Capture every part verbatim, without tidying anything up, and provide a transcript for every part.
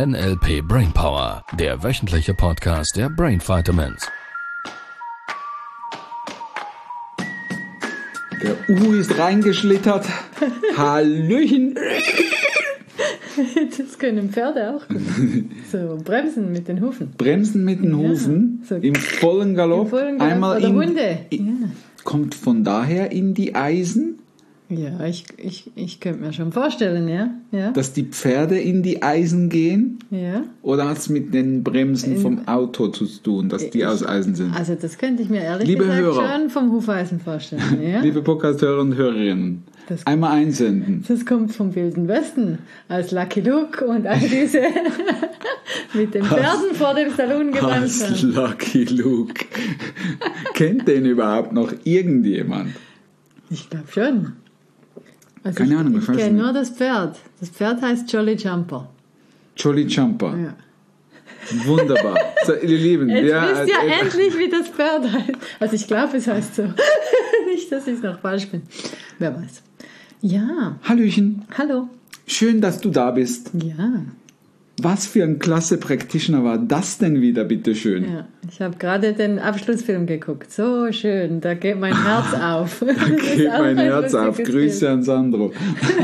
N L P Brainpower, der wöchentliche Podcast der Brain Vitamins. Der Uhu ist reingeschlittert. Hallöchen. Das können Pferde auch gut. So bremsen mit den Hufen. Bremsen mit den Hufen, ja, so im vollen Galopp. Im vollen Galopp. Einmal oder in, Hunde. In, ja. Kommt von daher in die Eisen. Ja, ich, ich, ich könnte mir schon vorstellen, ja. ja. Dass die Pferde in die Eisen gehen? Ja. Oder hat es mit den Bremsen in, vom Auto zu tun, dass die ich, aus Eisen sind? Also das könnte ich mir ehrlich Liebe gesagt Hörer, schon vom Hufeisen vorstellen. Ja. Liebe Podcast-Hörer und Hörerinnen, das, einmal einsenden. Das kommt vom Wilden Westen, als Lucky Luke und all diese mit den Pferden als, vor dem Saloon gebremst haben. Als Lucky Luke. Kennt den überhaupt noch irgendjemand? Ich glaube schon. Also Keine ich, Ahnung, ich kenne nur das Pferd. Das Pferd heißt Jolly Jumper. Jolly Jumper. Ja. Wunderbar. So, ihr Lieben. Jetzt ja, wisst ihr äh, endlich, wie das Pferd heißt. Also ich glaube, es heißt so. Nicht, dass ich es noch falsch bin. Wer weiß. Ja. Hallöchen. Hallo. Schön, dass du da bist. Ja. Was für ein klasse Practitioner war das denn wieder, bitteschön? Ja, ich habe gerade den Abschlussfilm geguckt. So schön, da geht mein Herz auf. Da geht mein Herz auf. Grüße Bild. An Sandro.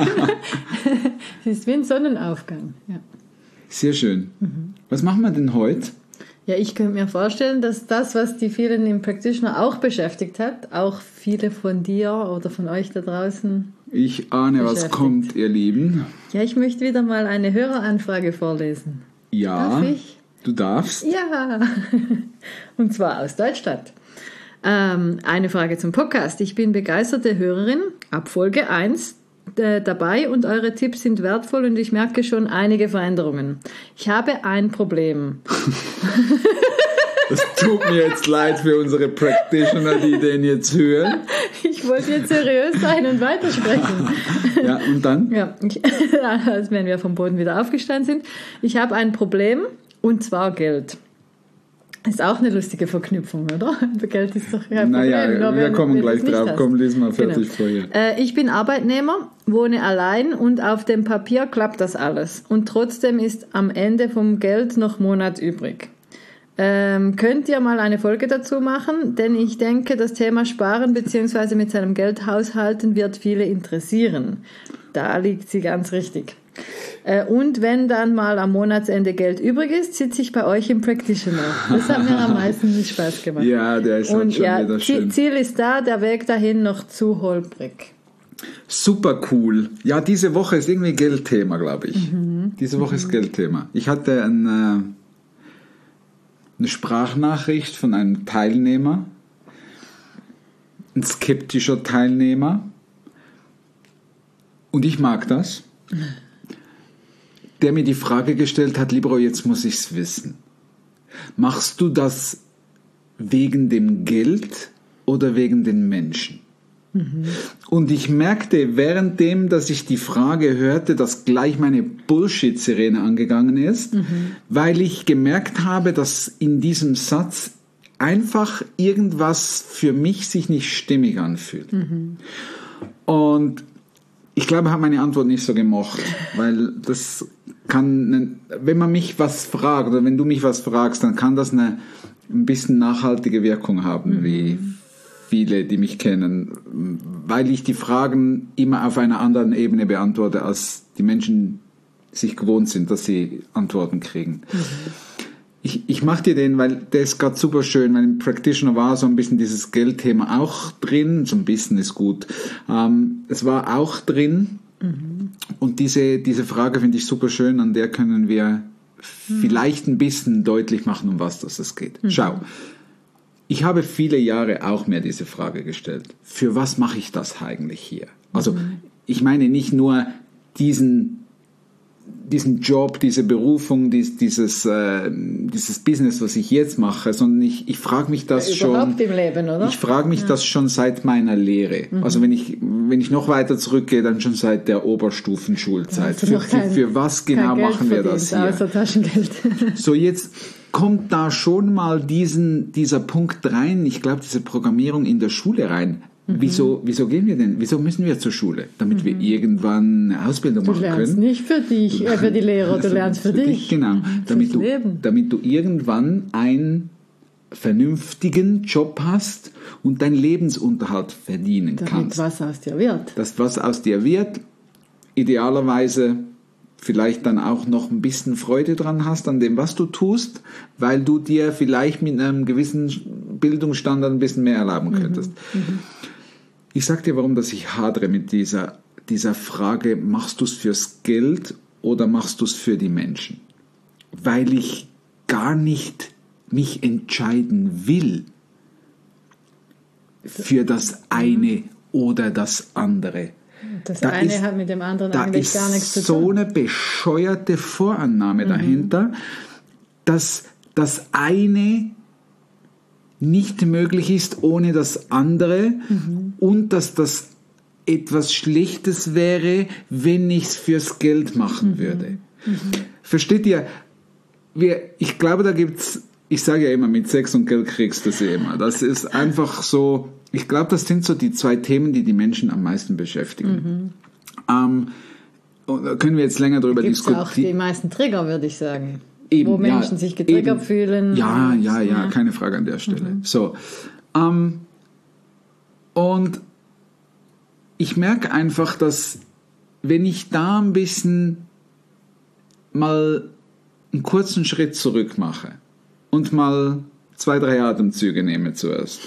Es ist wie ein Sonnenaufgang. Ja. Sehr schön. Mhm. Was machen wir denn heute? Ja, ich könnte mir vorstellen, dass das, was die vielen im Practitioner auch beschäftigt hat, auch viele von dir oder von euch da draußen. Ich ahne, was kommt, ihr Lieben. Ja, ich möchte wieder mal eine Höreranfrage vorlesen. Ja, darf ich? Du darfst. Ja, und zwar aus Deutschland. Ähm, eine Frage zum Podcast. Ich bin begeisterte Hörerin, ab Folge eins äh, dabei und eure Tipps sind wertvoll und ich merke schon einige Veränderungen. Ich habe ein Problem. Das tut mir jetzt leid für unsere Practitioner, die den jetzt hören. Ich wollte jetzt seriös sein und weitersprechen. Ja, und dann? Ja, ich, als wenn wir vom Boden wieder aufgestanden sind. Ich habe ein Problem, und zwar Geld. Ist auch eine lustige Verknüpfung, oder? Geld ist doch kein naja, Problem. Naja, wir wenn, kommen wenn gleich drauf. Komm, lies mal fertig genau. vorher. Äh, ich bin Arbeitnehmer, wohne allein und auf dem Papier klappt das alles. Und trotzdem ist am Ende vom Geld noch Monat übrig. Ähm, könnt ihr mal eine Folge dazu machen? Denn ich denke, das Thema Sparen bzw. mit seinem Geld haushalten wird viele interessieren. Da liegt sie ganz richtig. Äh, und wenn dann mal am Monatsende Geld übrig ist, sitze ich bei euch im Practitioner. Das hat mir am meisten Spaß gemacht. Ja, der ist und schon ja, wieder schön. Ziel ist da, der Weg dahin noch zu holprig. Super cool. Ja, diese Woche ist irgendwie Geldthema, glaube ich. Mhm. Diese Woche mhm. ist Geldthema. Ich hatte ein... Äh, eine Sprachnachricht von einem Teilnehmer, ein skeptischer Teilnehmer, und ich mag das, der mir die Frage gestellt hat, Libero, jetzt muss ich's wissen. Machst du das wegen dem Geld oder wegen den Menschen? Mhm. Und ich merkte währenddem, dass ich die Frage hörte, dass gleich meine Bullshit-Sirene angegangen ist, mhm. weil ich gemerkt habe, dass in diesem Satz einfach irgendwas für mich sich nicht stimmig anfühlt. Mhm. Und ich glaube, ich habe meine Antwort nicht so gemocht, weil das kann, wenn man mich was fragt oder wenn du mich was fragst, dann kann das eine ein bisschen nachhaltige Wirkung haben, mhm. wie viele, die mich kennen, weil ich die Fragen immer auf einer anderen Ebene beantworte, als die Menschen sich gewohnt sind, dass sie Antworten kriegen. Mhm. Ich, ich mache dir den, weil der ist gerade super schön, weil im Practitioner war so ein bisschen dieses Geldthema auch drin, so ein bisschen ist gut. Ähm, es war auch drin mhm. und diese, diese Frage finde ich super schön, an der können wir mhm. vielleicht ein bisschen deutlich machen, um was das es geht. Mhm. Schau. Ich habe viele Jahre auch mir diese Frage gestellt. Für was mache ich das eigentlich hier? Also mhm. ich meine nicht nur diesen, diesen Job, diese Berufung, dies, dieses, äh, dieses Business, was ich jetzt mache, sondern ich, ich frage mich das ja, schon. Überhaupt im Leben, oder? Ich frage mich ja. das schon seit meiner Lehre. Mhm. Also wenn ich, wenn ich noch weiter zurückgehe, dann schon seit der Oberstufenschulzeit. Für, kein, für, für was genau machen wir das hier? Außer Taschengeld. So, jetzt kommt da schon mal diesen, dieser Punkt rein, ich glaube, diese Programmierung in der Schule rein. Wieso, wieso gehen wir denn? Wieso müssen wir zur Schule? Damit mhm. wir irgendwann eine Ausbildung du machen können. Du lernst nicht für dich, äh, für die Lehrer, du lernst für, für dich. dich. Genau, mhm. damit, du, damit du irgendwann einen vernünftigen Job hast und deinen Lebensunterhalt verdienen damit kannst. Damit was aus dir wird. Dass was aus dir wird, idealerweise vielleicht dann auch noch ein bisschen Freude dran hast an dem, was du tust, weil du dir vielleicht mit einem gewissen Bildungsstandard ein bisschen mehr erlauben könntest. Mhm. Mhm. Ich sag dir, warum dass ich hadere mit dieser, dieser Frage, machst du es fürs Geld oder machst du es für die Menschen? Weil ich gar nicht mich entscheiden will für das eine oder das andere. Das da eine ist, hat mit dem anderen eigentlich gar nichts zu tun. Da ist so eine bescheuerte Vorannahme mhm. dahinter, dass das eine nicht möglich ist ohne das andere mhm. und dass das etwas Schlechtes wäre, wenn ich es fürs Geld machen mhm. würde. Mhm. Versteht ihr? Wir, ich glaube, da gibt's, ich sage ja immer, mit Sex und Geld kriegst du sie immer. Das ist einfach so, ich glaube, das sind so die zwei Themen, die die Menschen am meisten beschäftigen. Mhm. Ähm, und da können wir jetzt länger darüber diskutieren. Auch die meisten Trigger, würde ich sagen. Eben, wo Menschen ja, sich getriggert eben. fühlen. Ja, ja, ja, ja, keine Frage an der Stelle. Mhm. So, ähm, und ich merke einfach, dass wenn ich da ein bisschen mal einen kurzen Schritt zurück mache und mal zwei, drei Atemzüge nehme zuerst,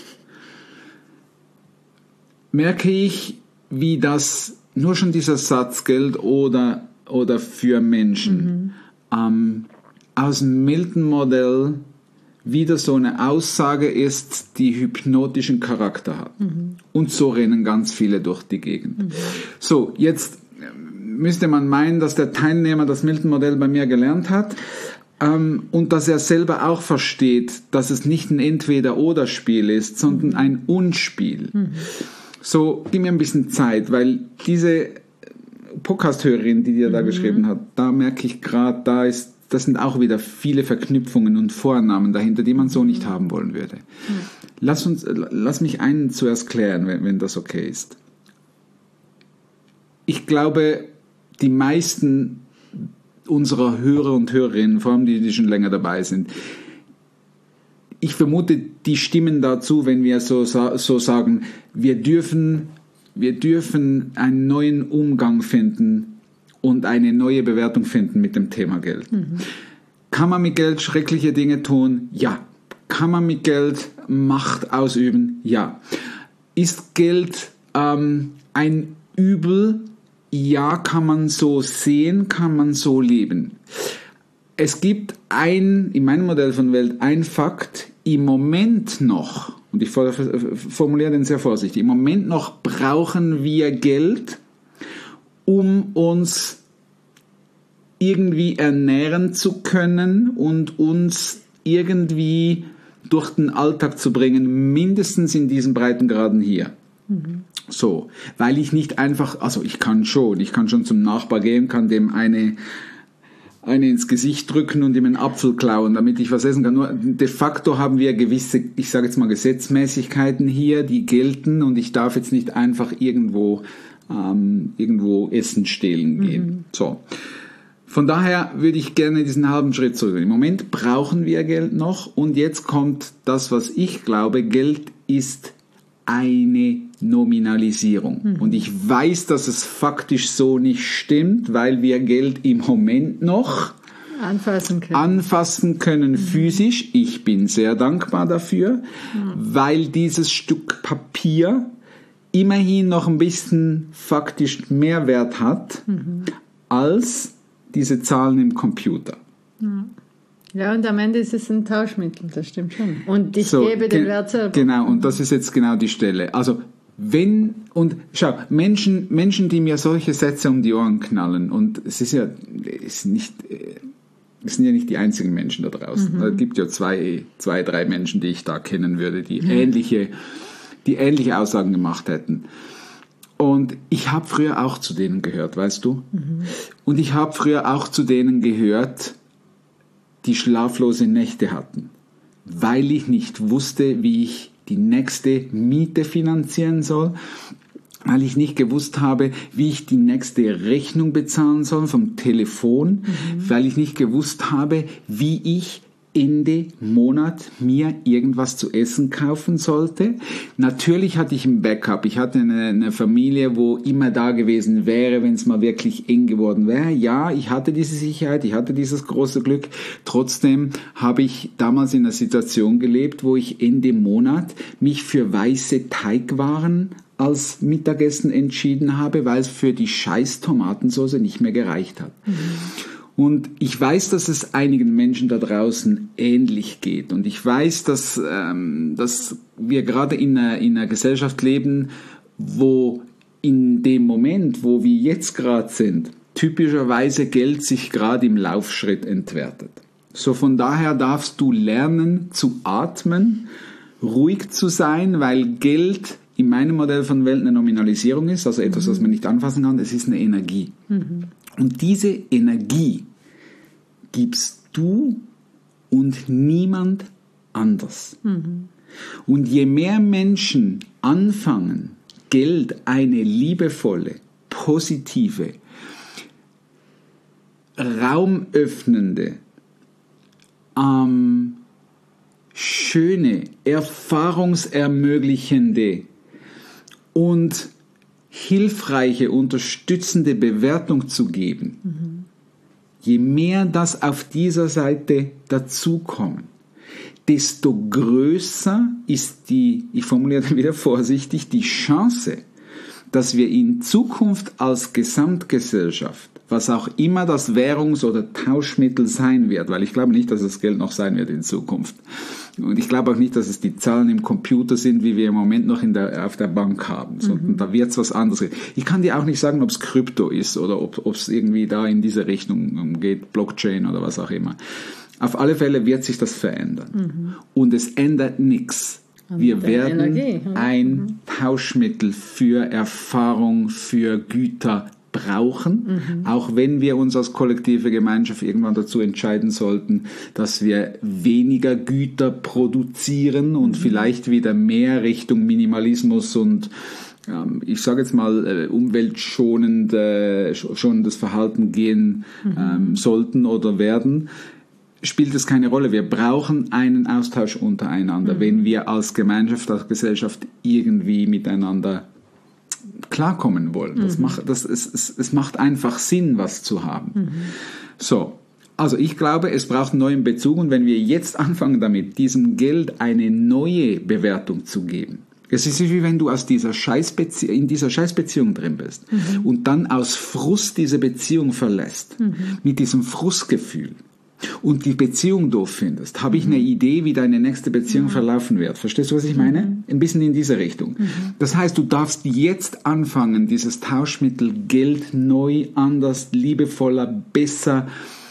merke ich, wie das nur schon dieser Satz Geld oder, oder für Menschen mhm. ähm, aus dem Milton-Modell wieder so eine Aussage ist, die hypnotischen Charakter hat. Mhm. Und so rennen ganz viele durch die Gegend. Mhm. So, jetzt müsste man meinen, dass der Teilnehmer das Milton-Modell bei mir gelernt hat ähm, und dass er selber auch versteht, dass es nicht ein Entweder-Oder-Spiel ist, sondern ein Und-Spiel. Mhm. So, gib mir ein bisschen Zeit, weil diese Podcast-Hörerin, die dir mhm. da geschrieben hat, da merke ich gerade, da ist das sind auch wieder viele Verknüpfungen und Vornamen dahinter, die man so nicht haben wollen würde. Mhm. Lass uns, lass mich einen zuerst klären, wenn, wenn das okay ist. Ich glaube, die meisten unserer Hörer und Hörerinnen, vor allem die, die schon länger dabei sind, ich vermute, die stimmen dazu, wenn wir so, so sagen, wir dürfen, wir dürfen einen neuen Umgang finden und eine neue Bewertung finden mit dem Thema Geld. Mhm. Kann man mit Geld schreckliche Dinge tun? Ja. Kann man mit Geld Macht ausüben? Ja. Ist Geld ähm, ein Übel? Ja, kann man so sehen, kann man so leben. Es gibt ein, in meinem Modell von Welt, ein Fakt, im Moment noch, und ich formuliere den sehr vorsichtig, im Moment noch brauchen wir Geld, um uns irgendwie ernähren zu können und uns irgendwie durch den Alltag zu bringen, mindestens in diesen Breitengraden hier. Mhm. So, weil ich nicht einfach, also ich kann schon, ich kann schon zum Nachbar gehen, kann dem eine, eine ins Gesicht drücken und ihm einen Apfel klauen, damit ich was essen kann. Nur de facto haben wir gewisse, ich sage jetzt mal Gesetzmäßigkeiten hier, die gelten und ich darf jetzt nicht einfach irgendwo ähm, irgendwo Essen stehlen gehen. Mhm. So. Von daher würde ich gerne diesen halben Schritt zurück. Im Moment brauchen wir Geld noch und jetzt kommt das, was ich glaube, Geld ist eine Nominalisierung. Mhm. Und ich weiß, dass es faktisch so nicht stimmt, weil wir Geld im Moment noch anfassen können, anfassen können mhm. physisch. Ich bin sehr dankbar dafür, mhm. weil dieses Stück Papier immerhin noch ein bisschen faktisch mehr Wert hat mhm. als diese Zahlen im Computer. Ja. Ja, und am Ende ist es ein Tauschmittel, das stimmt schon. Und ich so, gebe den ge- Wert selber. Genau, und das ist jetzt genau die Stelle. Also, wenn, und schau, Menschen, Menschen, die mir solche Sätze um die Ohren knallen, und es ist ja, es ist nicht, es sind ja nicht die einzigen Menschen da draußen. Mhm. Es gibt ja zwei, zwei, drei Menschen, die ich da kennen würde, die mhm. ähnliche, die ähnliche Aussagen gemacht hätten. Und ich habe früher auch zu denen gehört, weißt du? Mhm. Und ich habe früher auch zu denen gehört, die schlaflose Nächte hatten, weil ich nicht wusste, wie ich die nächste Miete finanzieren soll, weil ich nicht gewusst habe, wie ich die nächste Rechnung bezahlen soll vom Telefon, mhm. weil ich nicht gewusst habe, wie ich Ende Monat mir irgendwas zu essen kaufen sollte. Natürlich hatte ich ein Backup. Ich hatte eine, eine Familie, wo immer da gewesen wäre, wenn es mal wirklich eng geworden wäre. Ja, ich hatte diese Sicherheit, ich hatte dieses große Glück. Trotzdem habe ich damals in einer Situation gelebt, wo ich Ende Monat mich für weiße Teigwaren als Mittagessen entschieden habe, weil es für die scheiß Tomatensauce nicht mehr gereicht hat. Mhm. Und ich weiß, dass es einigen Menschen da draußen ähnlich geht. Und ich weiß, dass, ähm, dass wir gerade in einer, in einer Gesellschaft leben, wo in dem Moment, wo wir jetzt gerade sind, typischerweise Geld sich gerade im Laufschritt entwertet. So von daher darfst du lernen zu atmen, ruhig zu sein, weil Geld in meinem Modell von Welt eine Nominalisierung ist, also etwas, mhm. was man nicht anfassen kann, es ist eine Energie. Mhm. Und diese Energie gibst du und niemand anders. Mhm. Und je mehr Menschen anfangen, Geld eine liebevolle, positive, raumöffnende, ähm, schöne, erfahrungsermöglichende und hilfreiche, unterstützende Bewertung zu geben, mhm. je mehr das auf dieser Seite dazukommen, desto größer ist die, ich formuliere dann wieder vorsichtig, die Chance, dass wir in Zukunft als Gesamtgesellschaft, was auch immer das Währungs- oder Tauschmittel sein wird, weil ich glaube nicht, dass das Geld noch sein wird in Zukunft. Und ich glaube auch nicht, dass es die Zahlen im Computer sind, wie wir im Moment noch in der, auf der Bank haben, sondern mhm. da wird es was anderes geben. Ich kann dir auch nicht sagen, ob es Krypto ist oder ob es irgendwie da in diese Richtung geht, Blockchain oder was auch immer. Auf alle Fälle wird sich das verändern. Mhm. Und es ändert nichts. Wir werden Energie, ein mhm. Tauschmittel für Erfahrung, für Güter brauchen, mhm. auch wenn wir uns als kollektive Gemeinschaft irgendwann dazu entscheiden sollten, dass wir weniger Güter produzieren und mhm. vielleicht wieder mehr Richtung Minimalismus und ähm, ich sage jetzt mal äh, umweltschonend äh, schonendes Verhalten gehen mhm. ähm, sollten oder werden, spielt es keine Rolle. Wir brauchen einen Austausch untereinander, mhm. wenn wir als Gemeinschaft, als Gesellschaft irgendwie miteinander klarkommen wollen. Das mhm. macht, das, es, es, es macht einfach Sinn, was zu haben. Mhm. So, also ich glaube, es braucht einen neuen Bezug und wenn wir jetzt anfangen damit, diesem Geld eine neue Bewertung zu geben, es ist wie wenn du aus dieser Scheißbezie- in dieser Scheißbeziehung drin bist mhm. und dann aus Frust diese Beziehung verlässt, mhm. mit diesem Frustgefühl, und die Beziehung doof findest, habe ich eine Idee, wie deine nächste Beziehung mhm. verlaufen wird. Verstehst du, was ich meine? Mhm. Ein bisschen in diese Richtung. Mhm. Das heißt, du darfst jetzt anfangen, dieses Tauschmittel Geld neu, anders, liebevoller, besser,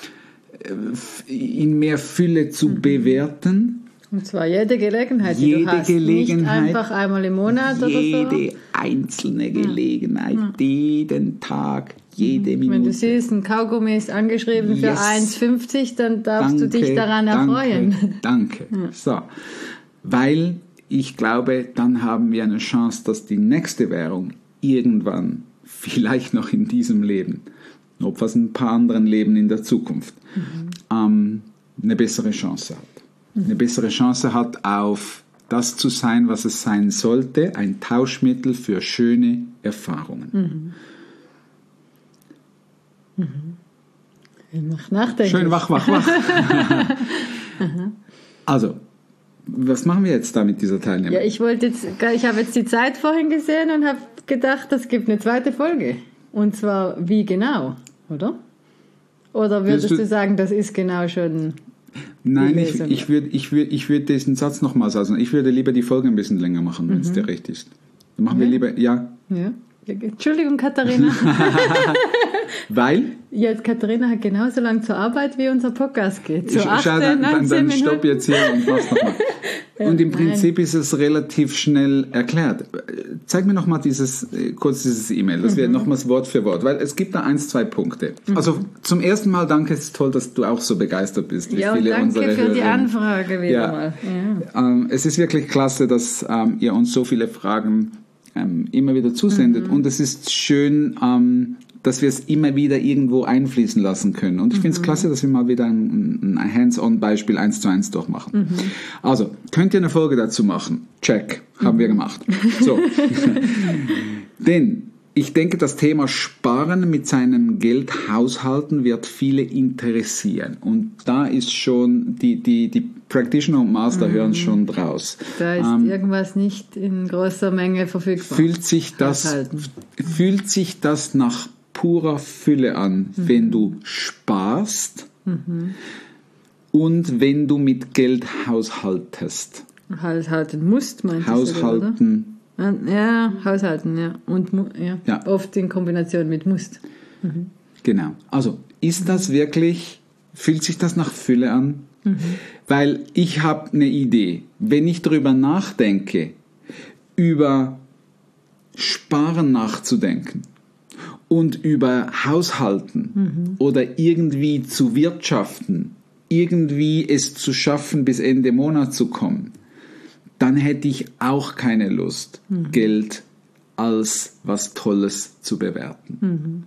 in mehr Fülle zu mhm. bewerten. Und zwar jede Gelegenheit, die jede du hast. Gelegenheit, nicht einfach einmal im Monat oder so. Jede einzelne Gelegenheit, ja. jeden Tag, jede Minute. Wenn du siehst, ein Kaugummi ist angeschrieben yes. für eins fünfzig, dann darfst danke, du dich daran erfreuen. Danke, danke. Ja. So, weil ich glaube, dann haben wir eine Chance, dass die nächste Währung irgendwann, vielleicht noch in diesem Leben, ob was ein paar anderen Leben in der Zukunft, mhm. ähm, eine bessere Chance hat. Eine bessere Chance hat, auf das zu sein, was es sein sollte, ein Tauschmittel für schöne Erfahrungen. Mhm. Mhm. Nachdenken. Schön wach, wach, wach. Also, was machen wir jetzt da mit dieser Teilnehmung? Ja, ich wollte jetzt, ich habe jetzt die Zeit vorhin gesehen und habe gedacht, es gibt eine zweite Folge. Und zwar, wie genau, oder? Oder würdest du, du sagen, das ist genau schon... Nein, ich, ich würde ich würd, ich würd diesen Satz nochmal sagen. Ich würde lieber die Folge ein bisschen länger machen, wenn es mhm. dir recht ist. Dann machen ja. wir lieber, ja. ja. Entschuldigung, Katharina. Weil? Jetzt, Katharina hat genauso lange zur Arbeit, wie unser Podcast geht. Zu achtzehn, Schau, dann, dann, dann stopp jetzt hier und mach's nochmal. Und im Nein. Prinzip ist es relativ schnell erklärt. Zeig mir nochmal dieses, kurz dieses E-Mail, das wäre nochmals Wort für Wort, weil es gibt da eins, zwei Punkte. Mhm. Also zum ersten Mal danke, es ist toll, dass du auch so begeistert bist, wie ja, viele danke unserer für die Hörerinnen. Anfrage wieder Ja. mal. Ja. Ähm, es ist wirklich klasse, dass ähm, ihr uns so viele Fragen ähm, immer wieder zusendet Mhm. und es ist schön, ähm, dass wir es immer wieder irgendwo einfließen lassen können. Und ich finde es klasse, dass wir mal wieder ein, ein Hands-on-Beispiel eins zu eins durchmachen. Mhm. Also, könnt ihr eine Folge dazu machen? Check, haben mhm. wir gemacht. So. Denn ich denke, das Thema Sparen mit seinem Geld haushalten wird viele interessieren. Und da ist schon, die, die, die Practitioner und Master mhm. hören schon draus. Da ist ähm, irgendwas nicht in großer Menge verfügbar. Fühlt sich das, fühlt sich das nach purer Fülle an, mhm. wenn du sparst mhm. und wenn du mit Geld haushaltest. Haushalten musst, meinst du? Haushalten. Oder? Ja, haushalten, ja. Und ja. ja. Oft in Kombination mit musst. Mhm. Genau. Also, ist das wirklich, fühlt sich das nach Fülle an? Mhm. Weil ich habe eine Idee. Wenn ich darüber nachdenke, über Sparen nachzudenken, und über Haushalten mhm. oder irgendwie zu wirtschaften, irgendwie es zu schaffen, bis Ende Monat zu kommen, dann hätte ich auch keine Lust, mhm. Geld als was Tolles zu bewerten. Mhm.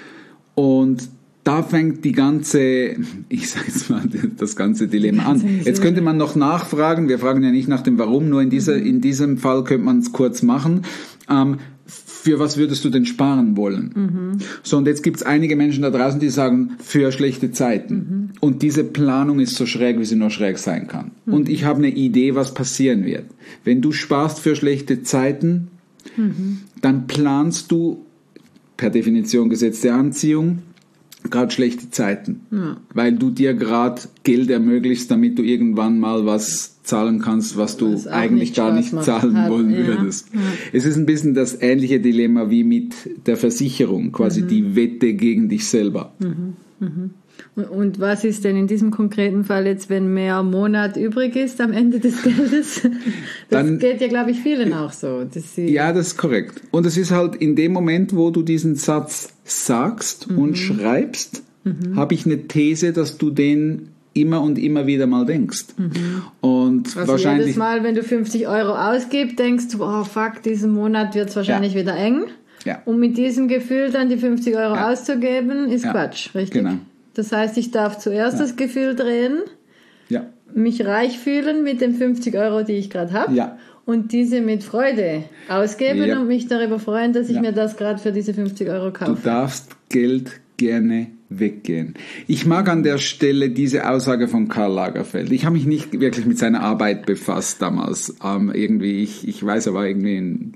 Und da fängt die ganze, ich sage jetzt mal, das ganze Dilemma an. Jetzt könnte man noch nachfragen, wir fragen ja nicht nach dem Warum, nur in, dieser, in diesem Fall könnte man es kurz machen. Ähm, für was würdest du denn sparen wollen? Mhm. So, und jetzt gibt es einige Menschen da draußen, die sagen, für schlechte Zeiten. Mhm. Und diese Planung ist so schräg, wie sie nur schräg sein kann. Mhm. Und ich habe eine Idee, was passieren wird. Wenn du sparst für schlechte Zeiten, mhm. dann planst du, per Definition Gesetz der Anziehung, gerade schlechte Zeiten, ja. weil du dir gerade Geld ermöglichst, damit du irgendwann mal was zahlen kannst, was du was eigentlich gar nicht zahlen hat. wollen ja. würdest. Ja. Es ist ein bisschen das ähnliche Dilemma wie mit der Versicherung, quasi mhm. die Wette gegen dich selber. Mhm. Mhm. Und, und was ist denn in diesem konkreten Fall jetzt, wenn mehr Monat übrig ist am Ende des Geldes? Das Dann, geht ja, glaube ich, vielen auch so. Dass sie ja, das ist korrekt. Und es ist halt in dem Moment, wo du diesen Satz sagst mhm. und schreibst, mhm. habe ich eine These, dass du den immer und immer wieder mal denkst. Mhm. Und also wahrscheinlich jedes Mal, wenn du fünfzig Euro ausgibst, denkst du, oh fuck, diesen Monat wird es wahrscheinlich ja. wieder eng. Ja. Und mit diesem Gefühl dann die fünfzig Euro ja. auszugeben, ist ja. Quatsch, richtig? Genau. Das heißt, ich darf zuerst ja. das Gefühl drehen, ja. mich reich fühlen mit den fünfzig Euro, die ich gerade habe. Ja. Und diese mit Freude ausgeben ja. und mich darüber freuen, dass ich ja. mir das gerade für diese fünfzig Euro kaufe. Du darfst Geld gerne weggehen. Ich mag an der Stelle diese Aussage von Karl Lagerfeld. Ich habe mich nicht wirklich mit seiner Arbeit befasst damals. Ähm, irgendwie, ich, ich weiß, er war irgendwie ein,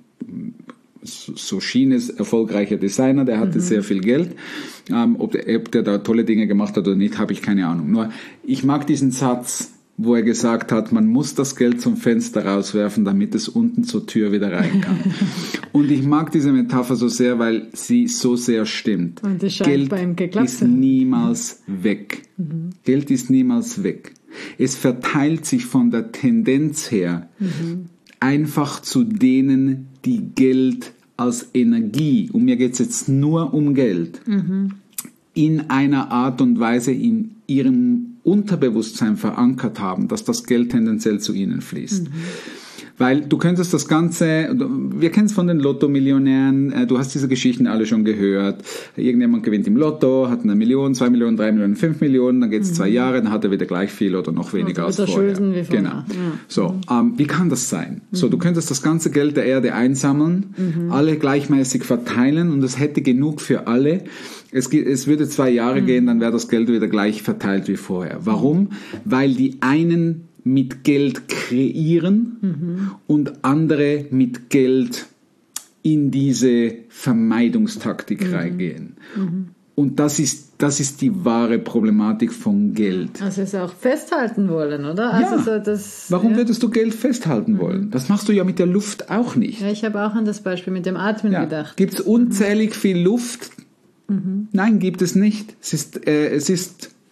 so schien es, erfolgreicher Designer, der hatte mhm. sehr viel Geld. Ähm, ob, der, ob der da tolle Dinge gemacht hat oder nicht, habe ich keine Ahnung. Nur, ich mag diesen Satz, wo er gesagt hat, man muss das Geld zum Fenster rauswerfen, damit es unten zur Tür wieder rein kann. Und ich mag diese Metapher so sehr, weil sie so sehr stimmt. Und das scheint Geld bei ihm geklappt ist niemals weg. Mhm. Geld ist niemals weg. Es verteilt sich von der Tendenz her mhm. einfach zu denen, die Geld als Energie, und mir geht es jetzt nur um Geld, mhm. in einer Art und Weise in ihrem Unterbewusstsein verankert haben, dass das Geld tendenziell zu ihnen fließt. Mhm. Weil du könntest das Ganze, wir kennen es von den Lotto-Millionären, du hast diese Geschichten alle schon gehört. Irgendjemand gewinnt im Lotto, hat eine Million, zwei Millionen, drei Millionen, fünf Millionen, dann geht es mhm. zwei Jahre, dann hat er wieder gleich viel oder noch weniger also als vorher. Schulden wie vorher. Genau. Ja. So, mhm. ähm, wie kann das sein? Mhm. So, du könntest das ganze Geld der Erde einsammeln, mhm. alle gleichmäßig verteilen und es hätte genug für alle. Es, es würde zwei Jahre mhm. gehen, dann wäre das Geld wieder gleich verteilt wie vorher. Warum? Weil die einen mit Geld kreieren mhm. und andere mit Geld in diese Vermeidungstaktik mhm. reingehen. Mhm. Und das ist, das ist die wahre Problematik von Geld. Also es auch festhalten wollen, oder? Also ja. so das, Warum ja. würdest du Geld festhalten mhm. wollen? Das machst du ja mit der Luft auch nicht. Ja, ich habe auch an das Beispiel mit dem Atmen ja. gedacht. Gibt es unzählig viel Luft? Mhm. Nein, gibt es nicht. Es ist, äh, es ist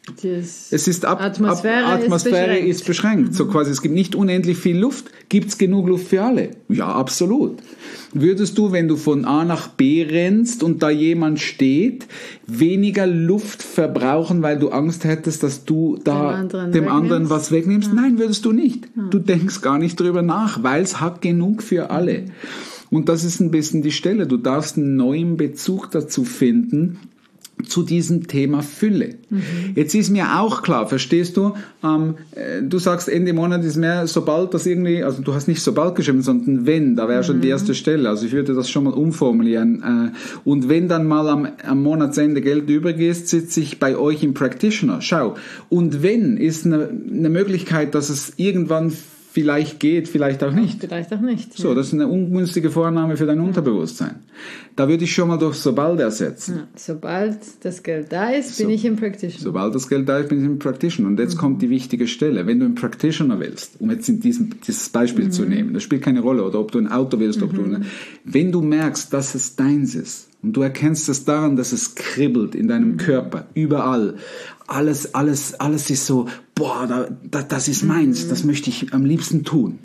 Das Es ist ab, Atmosphäre, ab, Atmosphäre ist beschränkt. ist beschränkt. So quasi, es gibt nicht unendlich viel Luft. Gibt es genug Luft für alle? Ja, absolut. Würdest du, wenn du von A nach B rennst und da jemand steht, weniger Luft verbrauchen, weil du Angst hättest, dass du da dem anderen, dem anderen wegnimmst? was wegnimmst? Ja. Nein, würdest du nicht. Ja. Du denkst gar nicht drüber nach, weil es hat genug für alle. Und das ist ein bisschen die Stelle. Du darfst einen neuen Bezug dazu finden, zu diesem Thema Fülle. Mhm. Jetzt ist mir auch klar, verstehst du, ähm, du sagst Ende Monat ist mehr, sobald das irgendwie, also du hast nicht sobald geschrieben, sondern wenn, da wäre mhm. schon die erste Stelle, also ich würde das schon mal umformulieren. Äh, und wenn dann mal am, am Monatsende Geld übrig ist, sitze ich bei euch im Practitioner. Schau, und wenn ist eine, eine Möglichkeit, dass es irgendwann vielleicht geht, vielleicht auch nicht. Vielleicht auch nicht. So, das ist eine ungünstige Vorannahme für dein Unterbewusstsein. Da würde ich schon mal durch sobald ersetzen. Ja, sobald das Geld da ist, bin so, ich im Practitioner. Sobald das Geld da ist, bin ich im Practitioner. Und jetzt mhm. kommt die wichtige Stelle. Wenn du einen Practitioner willst, um jetzt in diesem, dieses Beispiel mhm. zu nehmen, das spielt keine Rolle, oder ob du ein Auto willst, mhm. ob du eine, wenn du merkst, dass es deins ist, und du erkennst es daran, dass es kribbelt in deinem mhm. Körper, überall, alles, alles, alles ist so, boah, da, da, das ist meins, mhm. das möchte ich am liebsten tun.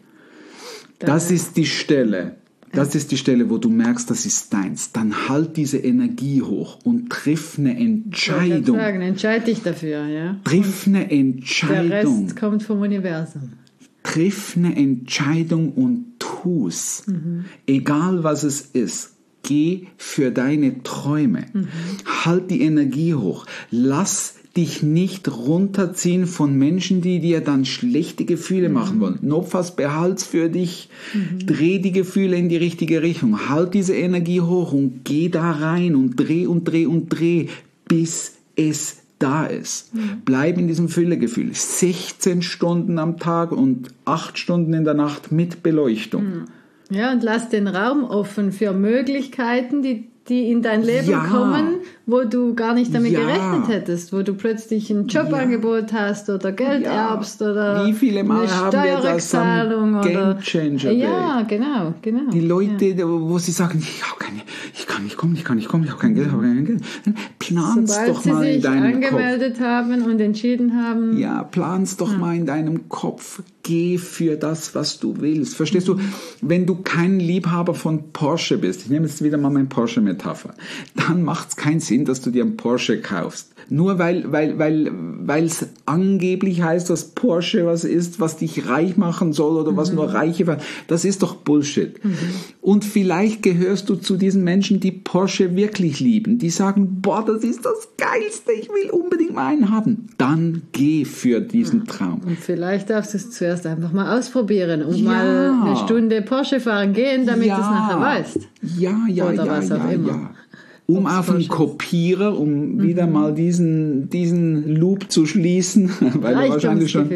Das ist die Stelle, das ist die Stelle, wo du merkst, das ist deins. Dann halt diese Energie hoch und triff eine Entscheidung. Ich sagen, entscheide dich dafür, ja. Triff eine Entscheidung. Der Rest kommt vom Universum. Triff eine Entscheidung und tu's. Mhm. Egal was es ist. Geh für deine Träume. Mhm. Halt die Energie hoch. Lass dich nicht runterziehen von Menschen, die dir dann schlechte Gefühle mhm. machen wollen. Notfalls behalt's für dich. Mhm. Dreh die Gefühle in die richtige Richtung. Halt diese Energie hoch und geh da rein und dreh und dreh und dreh, bis es da ist. Mhm. Bleib in diesem Füllegefühl. sechzehn Stunden am Tag und acht Stunden in der Nacht mit Beleuchtung. Mhm. Ja, und lass den Raum offen für Möglichkeiten, die, die in dein Leben ja. kommen, wo du gar nicht damit ja. gerechnet hättest, wo du plötzlich ein Jobangebot ja. hast oder Geld ja. erbst oder Wie viele Mal eine haben wir das am Game Changer Day? Ja, genau, genau. Die Leute, ja. wo sie sagen, ich habe keine, ich kann nicht kommen, ich kann nicht kommen, ich habe kein Geld, ich habe kein Geld. Plan's Sobald doch mal in deinem Kopf. Sobald sie sich angemeldet haben und entschieden haben. Ja, plan's doch ja. mal in deinem Kopf. Geh für das, was du willst. Verstehst du? Wenn du kein Liebhaber von Porsche bist, ich nehme jetzt wieder mal meine Porsche-Metapher, dann macht es keinen Sinn, dass du dir einen Porsche kaufst. Nur weil weil weil weil es angeblich heißt, dass Porsche was ist, was dich reich machen soll oder was mhm. nur Reiche ver- das ist doch Bullshit. Mhm. Und vielleicht gehörst du zu diesen Menschen, die Porsche wirklich lieben, die sagen, boah, das ist das Geilste, ich will unbedingt mal einen haben. Dann geh für diesen mhm. Traum. Und vielleicht darfst du es zuerst einfach mal ausprobieren und ja. mal eine Stunde Porsche fahren gehen, damit ja. du es nachher weißt. Ja, ja, oder ja, was auch ja, immer. ja. Um auf einen Kopierer, um mhm. wieder mal diesen, diesen Loop zu schließen, weil du wahrscheinlich schon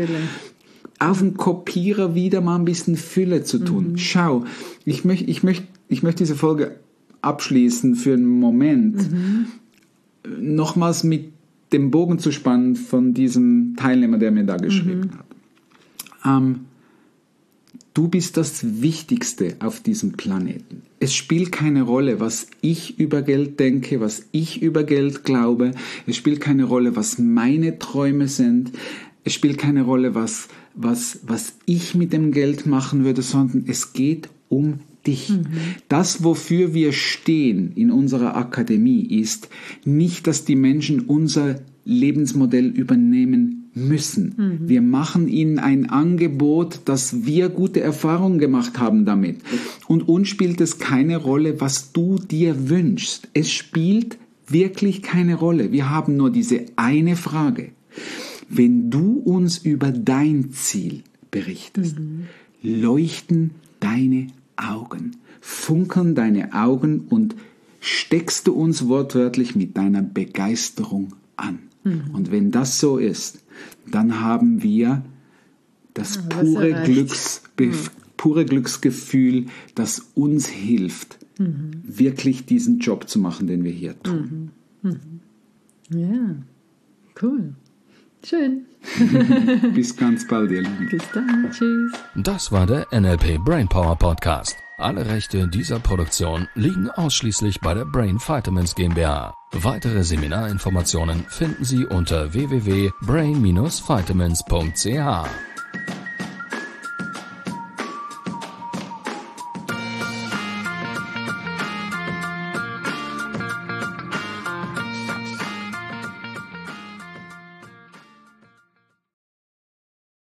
auf einen Kopierer wieder mal ein bisschen Fülle zu tun. Mhm. Schau, ich möchte ich möcht, ich möcht diese Folge abschließen für einen Moment, mhm. nochmals mit dem Bogen zu spannen von diesem Teilnehmer, der mir da geschrieben mhm. hat. Ähm, Du bist das Wichtigste auf diesem Planeten. Es spielt keine Rolle, was ich über Geld denke, was ich über Geld glaube. Es spielt keine Rolle, was meine Träume sind. Es spielt keine Rolle, was, was, was ich mit dem Geld machen würde, sondern es geht um dich. Mhm. Das, wofür wir stehen in unserer Akademie, ist nicht, dass die Menschen unser Lebensmodell übernehmen müssen. Mhm. Wir machen ihnen ein Angebot, dass wir gute Erfahrungen gemacht haben damit. Und uns spielt es keine Rolle, was du dir wünschst. Es spielt wirklich keine Rolle. Wir haben nur diese eine Frage. Wenn du uns über dein Ziel berichtest, mhm. leuchten deine Augen, funkeln deine Augen und steckst du uns wortwörtlich mit deiner Begeisterung an. Mhm. Und wenn das so ist, dann haben wir das ja, pure, Glücksbe- mhm. pure Glücksgefühl, das uns hilft, mhm. wirklich diesen Job zu machen, den wir hier tun. Mhm. Mhm. Ja, cool. Schön. Bis ganz bald, ihr Lieben. Bis dann. Tschüss. Das war der N L P Brainpower Podcast. Alle Rechte dieser Produktion liegen ausschließlich bei der Brain Vitamins GmbH. Weitere Seminarinformationen finden Sie unter w w w punkt brain dash vitamins punkt c h.